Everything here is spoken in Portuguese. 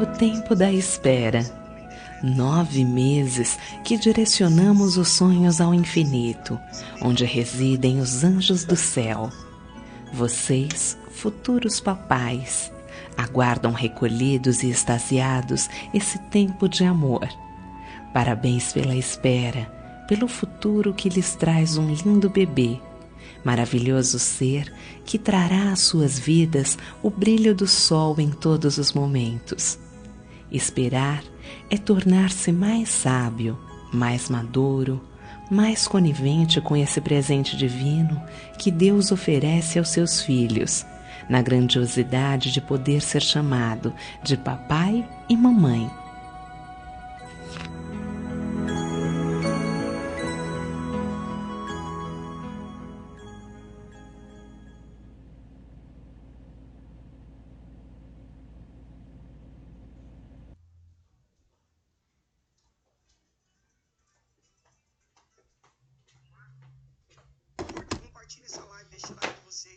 o tempo da espera. 9 meses que direcionamos os sonhos ao infinito, onde residem os anjos do céu. Vocês, futuros papais, aguardam recolhidos e extasiados esse tempo de amor. Parabéns pela espera, pelo futuro que lhes traz um lindo bebê, maravilhoso ser que trará às suas vidas o brilho do sol em todos os momentos. Esperar é tornar-se mais sábio, mais maduro, mais conivente com esse presente divino que Deus oferece aos seus filhos, na grandiosidade de poder ser chamado de papai e mamãe.